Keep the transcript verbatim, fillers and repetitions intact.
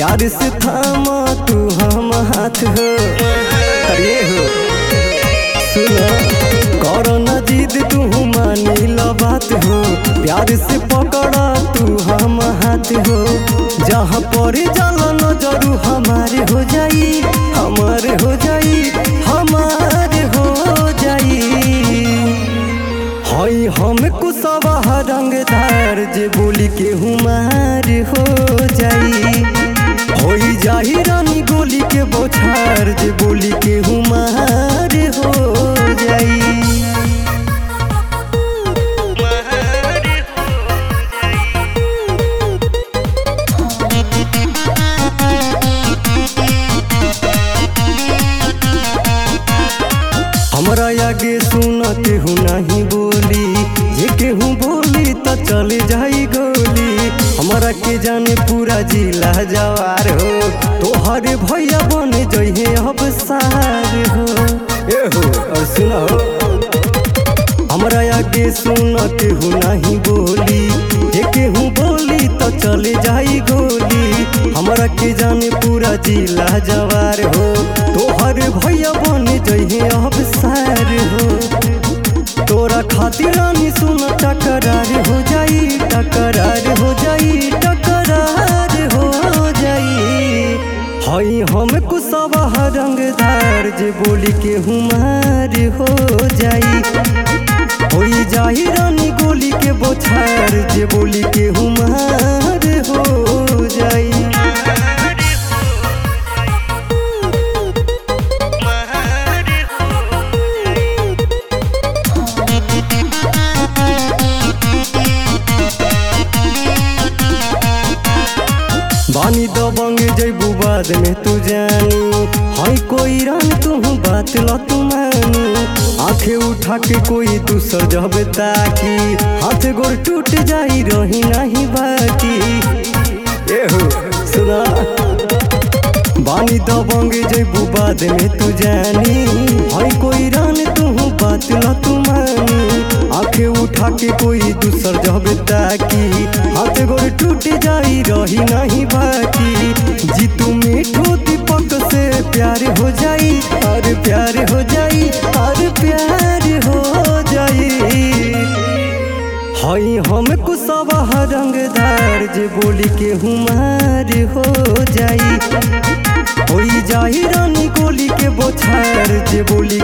प्यार से थामा तू हम हाथ हो। अरे हो सुनो करो न जिद तू मानी लो बात हो, प्यार से पकड़ा तू हम हाथ हो। जहाँ पर जाला नजरू हमारे हो जाई, हमारे हो जाई, हमारे हो जाई। हई हम कुशवाहा रंगदार जे बोली के हुमार हो जाई। होई जाही रानी गोली के बौछार जे बोली के हुमार हो जाई। हमरा आगे सुन केहू नहीं बोली, जे केहू बोली तो चले जाई गोली। हमरा के जाने पूरा जिला जवार हो, तोहरे भैया बन जइहे अब सार हो। ए हो और सुनो हमरा आगे सुन केहू नहीं बोली, जे केहू बोली तो चले जाई गोली। हमरा के जाने पूरा जिला जवार हो, तोहर भैया बन जइहे अब सार हो। तोरा खातिर रानी सुन टकरार हो जाई, टकरार हो जाई, टकरार हो जाई। हई हम कुशवाहा रंगदार जे बोली के हुमार हो जाई। होई जाही रानी गोली के बौछार जे बोली के हुमार हो जाई। बानी दबंग जैबू बाद में तू जानी, हई कोई रंग तू बात ल तू मानी। आंखें उठा के कोई तू सजब ताकी, हाथ गोर टूट जाई रही नहीं बाकी। ए हो सुना बानी दबंग जैबू बाद में तू जानी, हई कोई रंग तू बात ल तू मानी। आंखें उठा के कोई दूसर जब ताकी, हाथ गोर टूट जाई रही नहीं बाकी। जी तू मीठू दीपक से प्यार हो जाई, और प्यार हो जाई, और प्यार हो जाई। हई हम कुशवाहा रंगदार जे बोली के हुमार हो जाई। होई जाही रानी गोली के बौछार जे बोली